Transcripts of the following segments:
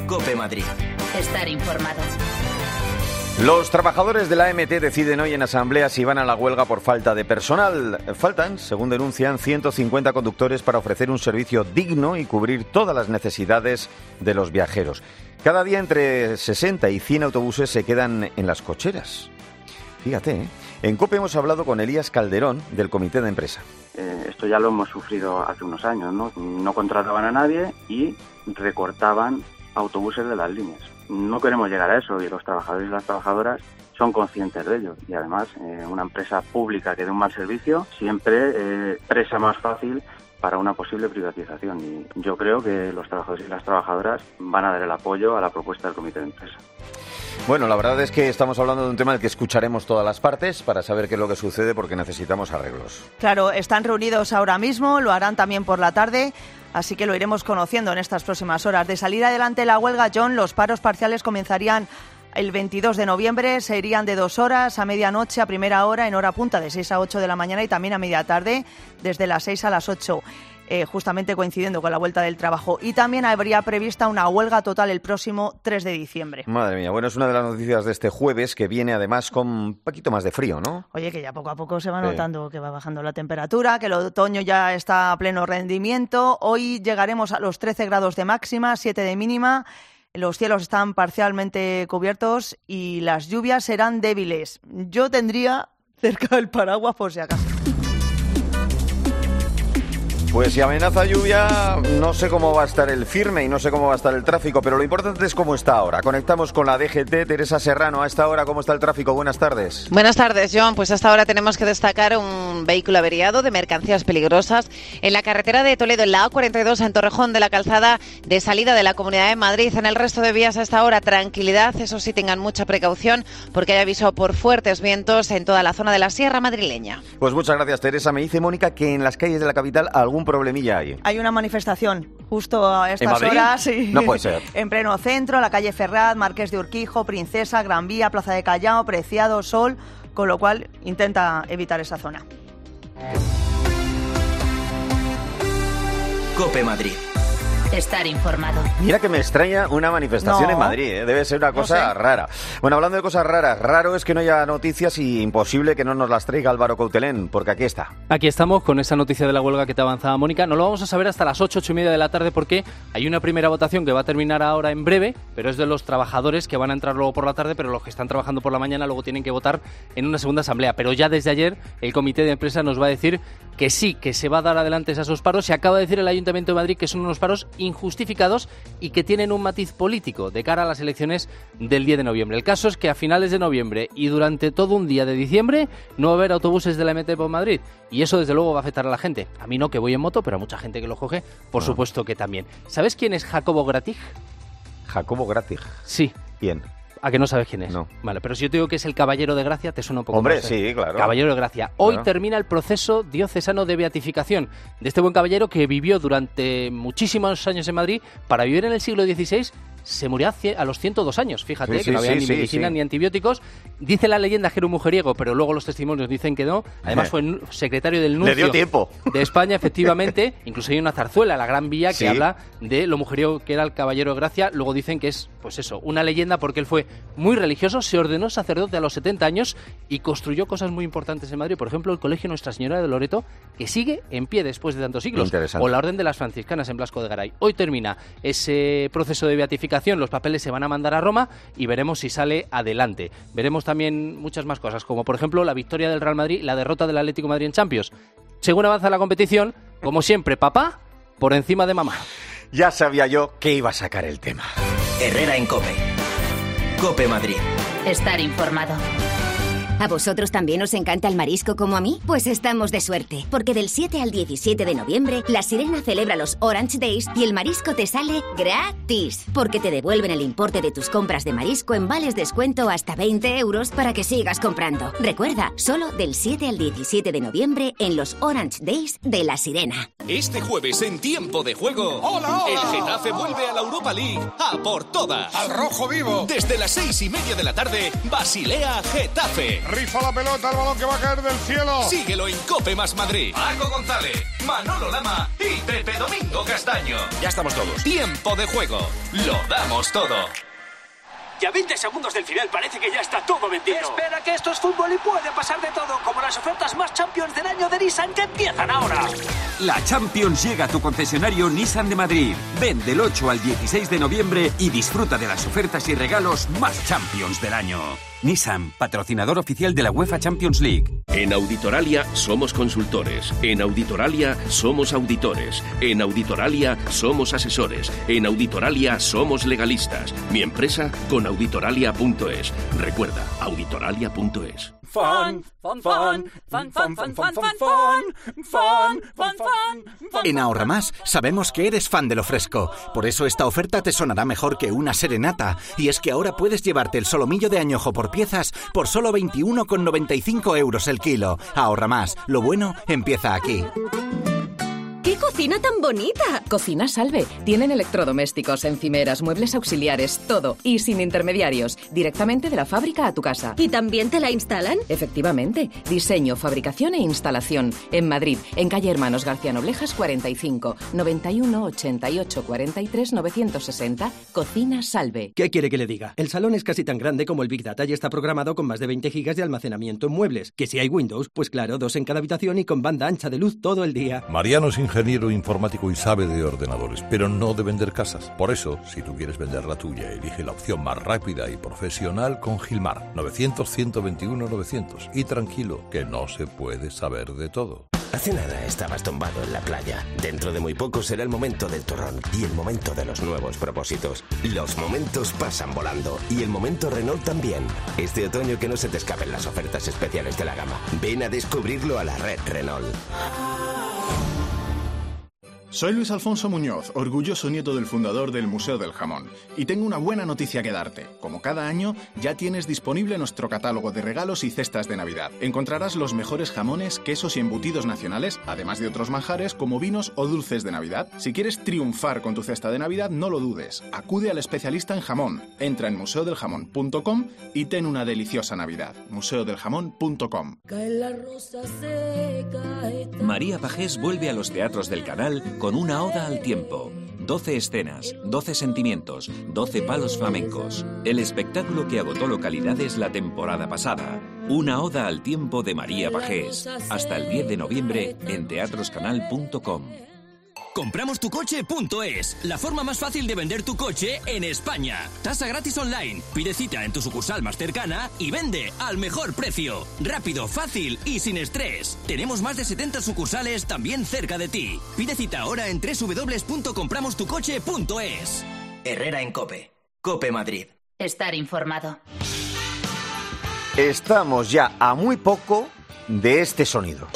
COPE Madrid. Estar informado. Los trabajadores de la AMT deciden hoy en asamblea si van a la huelga por falta de personal. Faltan, según denuncian, 150 conductores para ofrecer un servicio digno y cubrir todas las necesidades de los viajeros. Cada día entre 60 y 100 autobuses se quedan en las cocheras. Fíjate, ¿eh? En COPE hemos hablado con Elías Calderón, del comité de empresa. Esto ya lo hemos sufrido hace unos años, ¿no? No contrataban a nadie y recortaban autobuses de las líneas. No queremos llegar a eso y los trabajadores y las trabajadoras son conscientes de ello. Y además, una empresa pública que dé un mal servicio siempre presa más fácil para una posible privatización. Y yo creo que los trabajadores y las trabajadoras van a dar el apoyo a la propuesta del comité de empresa. Bueno, la verdad es que estamos hablando de un tema del que escucharemos todas las partes para saber qué es lo que sucede, porque necesitamos arreglos. Claro, están reunidos ahora mismo, lo harán también por la tarde, así que lo iremos conociendo en estas próximas horas. De salir adelante la huelga, John, los paros parciales comenzarían el 22 de noviembre, se irían de 2 horas a medianoche, a primera hora, en hora punta, de 6 a 8 de la mañana y también a media tarde, desde las 6 a las 8. Justamente coincidiendo con la vuelta del trabajo. Y también habría prevista una huelga total el próximo 3 de diciembre. Madre mía, bueno, es una de las noticias de este jueves, que viene además con un poquito más de frío, ¿no? Oye, que ya poco a poco se va notando que va bajando la temperatura, que el otoño ya está a pleno rendimiento. Hoy llegaremos a los 13 grados de máxima, 7 de mínima. Los cielos están parcialmente cubiertos y las lluvias serán débiles. Yo tendría cerca el paraguas por si acaso. Pues si amenaza lluvia, no sé cómo va a estar el firme y no sé cómo va a estar el tráfico, pero lo importante es cómo está ahora. Conectamos con la DGT. Teresa Serrano, a esta hora, ¿cómo está el tráfico? Buenas tardes. Buenas tardes, John. Pues hasta ahora tenemos que destacar un vehículo averiado de mercancías peligrosas en la carretera de Toledo, en la A42, en Torrejón de la Calzada, de salida de la Comunidad de Madrid. En el resto de vías hasta ahora, tranquilidad. Eso sí, tengan mucha precaución porque hay aviso por fuertes vientos en toda la zona de la Sierra madrileña. Pues muchas gracias, Teresa. Me dice Mónica que en las calles de la capital algún problemilla hay. Hay una manifestación justo a estas horas. Sí. No puede ser. En pleno centro, la calle Ferraz, Marqués de Urquijo, Princesa, Gran Vía, Plaza de Callao, Preciado, Sol, con lo cual intenta evitar esa zona. COPE Madrid. Estar informado. Mira que me extraña una manifestación en Madrid, ¿eh? Debe ser una cosa rara. Bueno, hablando de cosas raras, raro es que no haya noticias y imposible que no nos las traiga Álvaro Coutelén, porque aquí está. Aquí estamos con esa noticia de la huelga que te avanzaba Mónica. No lo vamos a saber hasta las 8, 8:30 de la tarde porque hay una primera votación que va a terminar ahora en breve, pero es de los trabajadores que van a entrar luego por la tarde, pero los que están trabajando por la mañana luego tienen que votar en una segunda asamblea. Pero ya desde ayer el comité de empresa nos va a decir que sí, que se va a dar adelante a esos paros. Se acaba de decir el Ayuntamiento de Madrid que son unos paros injustificados y que tienen un matiz político de cara a las elecciones del 10 de noviembre. El caso es que a finales de noviembre y durante todo un día de diciembre no va a haber autobuses de la MT por Madrid y eso desde luego va a afectar a la gente. A mí no, que voy en moto, pero a mucha gente que lo coge, por supuesto que también. ¿Sabes quién es Jacobo Gratig? ¿Jacobo Gratig? Sí. ¿Quién? ¿A que no sabes quién es? No. Vale, pero si yo te digo que es el Caballero de Gracia, te suena un poco Hombre, más, sí, claro. Caballero de Gracia. Hoy termina el proceso diocesano de beatificación de este buen caballero que vivió durante muchísimos años en Madrid. Para vivir en el siglo XVI se murió a los 102 años, fíjate, que no había ni medicina ni antibióticos. Dice la leyenda que era un mujeriego, pero luego los testimonios dicen que no. Además fue secretario del nuncio. Le dio tiempo. De España, efectivamente. Incluso hay una zarzuela, La Gran Vía, que habla de lo mujeriego que era el Caballero de Gracia. Luego dicen que es, pues eso, una leyenda porque él fue muy religioso, se ordenó sacerdote a los 70 años y construyó cosas muy importantes en Madrid. Por ejemplo, el Colegio Nuestra Señora de Loreto, que sigue en pie después de tantos siglos. O la Orden de las Franciscanas en Blasco de Garay. Hoy termina ese proceso de beatificación, los papeles se van a mandar a Roma y veremos si sale adelante. Veremos también muchas más cosas, como por ejemplo la victoria del Real Madrid, la derrota del Atlético de Madrid en Champions. Según avanza la competición, como siempre, papá por encima de mamá. Ya sabía yo que iba a sacar el tema. Herrera en COPE. COPE Madrid. Estar informado. ¿A vosotros también os encanta el marisco como a mí? Pues estamos de suerte, porque del 7 al 17 de noviembre, La Sirena celebra los Orange Days y el marisco te sale gratis, porque te devuelven el importe de tus compras de marisco en vales descuento hasta 20 euros para que sigas comprando. Recuerda, solo del 7 al 17 de noviembre en los Orange Days de La Sirena. Este jueves en Tiempo de Juego, ¡Hola! el Getafe vuelve a la Europa League a por todas. ¡Al rojo vivo! Desde las 6:30 de la tarde, Basilea Getafe. Rifa la pelota, el balón que va a caer del cielo. Síguelo en COPE más Madrid. Paco González, Manolo Lama y Pepe Domingo Castaño. Ya estamos todos. Tiempo de juego. Lo damos todo. Y a 20 segundos del final parece que ya está todo vendido. Espera, que esto es fútbol y puede pasar de todo, como las ofertas más Champions del año de Nissan que empiezan ahora. La Champions llega a tu concesionario Nissan de Madrid. Ven del 8 al 16 de noviembre y disfruta de las ofertas y regalos más Champions del año. Nissan, patrocinador oficial de la UEFA Champions League. En Auditoralia somos consultores. En Auditoralia somos auditores. En Auditoralia somos asesores. En Auditoralia somos legalistas. Mi empresa con auditoralia.es. Recuerda, auditoralia.es. En Ahorramás sabemos que eres fan de lo fresco. Por eso esta oferta te sonará mejor que una serenata. Y es que ahora puedes llevarte el solomillo de añojo por piezas por solo 21,95 € el kilo. Ahorramás, lo bueno empieza aquí. ¡Qué cocina tan bonita! Cocina Salve. Tienen electrodomésticos, encimeras, muebles auxiliares, todo. Y sin intermediarios. Directamente de la fábrica a tu casa. ¿Y también te la instalan? Efectivamente. Diseño, fabricación e instalación. En Madrid, en calle Hermanos García Noblejas 45, 91 88 43 960. Cocina Salve. ¿Qué quiere que le diga? El salón es casi tan grande como el Big Data y está programado con más de 20 gigas de almacenamiento en muebles. Que si hay Windows, pues claro, 2 en cada habitación y con banda ancha de luz todo el día. Mariano es ingeniero informático y sabe de ordenadores, pero no de vender casas. Por eso, si tú quieres vender la tuya, elige la opción más rápida y profesional con Gilmar. 900-121-900. Y tranquilo, que no se puede saber de todo. Hace nada estabas tumbado en la playa. Dentro de muy poco será el momento del turrón y el momento de los nuevos propósitos. Los momentos pasan volando y el momento Renault también. Este otoño que no se te escapen las ofertas especiales de la gama. Ven a descubrirlo a la red Renault. Soy Luis Alfonso Muñoz, orgulloso nieto del fundador del Museo del Jamón. Y tengo una buena noticia que darte. Como cada año, ya tienes disponible nuestro catálogo de regalos y cestas de Navidad. Encontrarás los mejores jamones, quesos y embutidos nacionales, además de otros manjares como vinos o dulces de Navidad. Si quieres triunfar con tu cesta de Navidad, no lo dudes. Acude al especialista en jamón. Entra en museodeljamón.com y ten una deliciosa Navidad. museodeljamón.com. María Pajés vuelve a los teatros del Canal con una oda al tiempo. 12 escenas, 12 sentimientos, 12 palos flamencos. El espectáculo que agotó localidades la temporada pasada. Una oda al tiempo de María Pajés. Hasta el 10 de noviembre en teatroscanal.com. Compramostucoche.es, la forma más fácil de vender tu coche en España. Tasa gratis online. Pide cita en tu sucursal más cercana y vende al mejor precio. Rápido, fácil y sin estrés. Tenemos más de 70 sucursales también cerca de ti. Pide cita ahora en www.compramostucoche.es. Herrera en COPE. COPE Madrid. Estar informado. Estamos ya a muy poco de este sonido.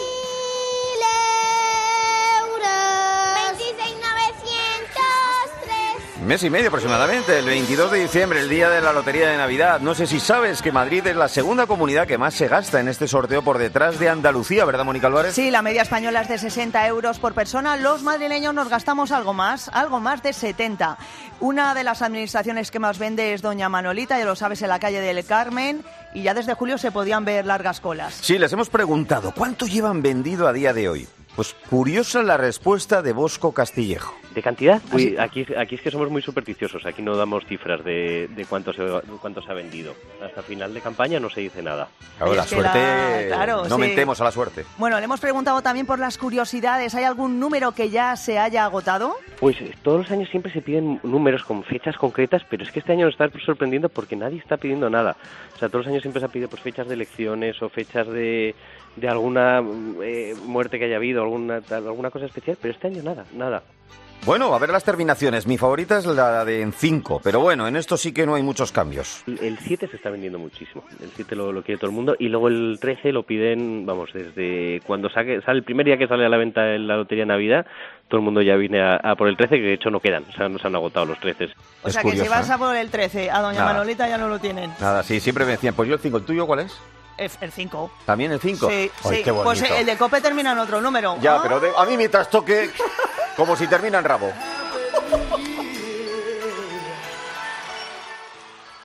Mes y medio aproximadamente, el 22 de diciembre, el día de la Lotería de Navidad. No sé si sabes que Madrid es la segunda comunidad que más se gasta en este sorteo por detrás de Andalucía, ¿verdad, Mónica Álvarez? Sí, la media española es de 60 € por persona. Los madrileños nos gastamos algo más de 70. Una de las administraciones que más vende es Doña Manolita, ya lo sabes, en la calle del Carmen, y ya desde julio se podían ver largas colas. Sí, les hemos preguntado, ¿cuánto llevan vendido a día de hoy? Pues curiosa la respuesta de Bosco Castillejo. ¿De cantidad? Uy, aquí es que somos muy supersticiosos, aquí no damos cifras de cuánto se ha vendido. Hasta final de campaña no se dice nada. Claro, la suerte, no sí. Mentemos a la suerte. Bueno, le hemos preguntado también por las curiosidades. ¿Hay algún número que ya se haya agotado? Pues todos los años siempre se piden números con fechas concretas, pero es que este año nos está sorprendiendo porque nadie está pidiendo nada. O sea, todos los años siempre se ha pedido pues, fechas de elecciones o fechas de alguna muerte que haya habido, alguna cosa especial, pero este año nada. Bueno, a ver las terminaciones. Mi favorita es la de en 5, pero bueno, en esto sí que no hay muchos cambios. El 7 se está vendiendo muchísimo. El 7 lo quiere todo el mundo y luego el 13 lo piden, vamos, desde cuando sale el primer día que sale a la venta en la Lotería de Navidad, todo el mundo ya viene a por el 13, que de hecho no quedan, o sea, no se han agotado los 13. O sea, que si vas a por el 13, a Doña Manolita ya no lo tienen. Nada, sí, siempre me decían, pues yo el 5, ¿el tuyo cuál es? El 5. ¿También el 5? Sí, Ay, sí. Qué bonito. Pues el de COPE termina en otro número. Ya, pero a mí mientras toque, como si termina en rabo.